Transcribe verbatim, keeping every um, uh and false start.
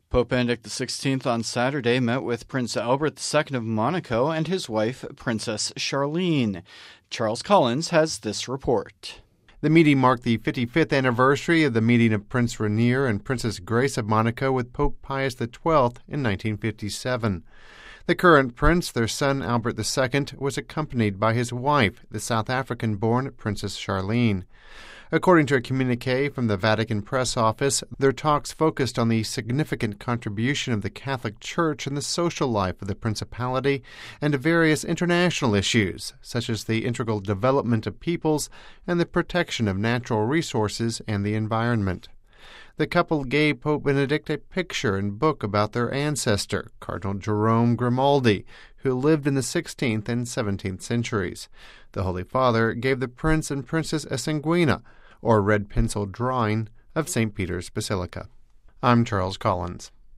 Pope Benedict the sixteenth on Saturday met with Prince Albert the Second of Monaco and his wife, Princess Charlene. Charles Collins has this report. The meeting marked the fifty-fifth anniversary of the meeting of Prince Rainier and Princess Grace of Monaco with Pope Pius the twelfth in nineteen fifty-seven. The current prince, their son Albert the Second, was accompanied by his wife, the South African-born Princess Charlene. According to a communiqué from the Vatican Press Office, their talks focused on the significant contribution of the Catholic Church in the social life of the Principality and to various international issues, such as the integral development of peoples and the protection of natural resources and the environment. The couple gave Pope Benedict a picture and book about their ancestor, Cardinal Jerome Grimaldi, who lived in the sixteenth and seventeenth centuries. The Holy Father gave the prince and princess a sanguina, or red pencil drawing, of Saint Peter's Basilica. I'm Charles Collins.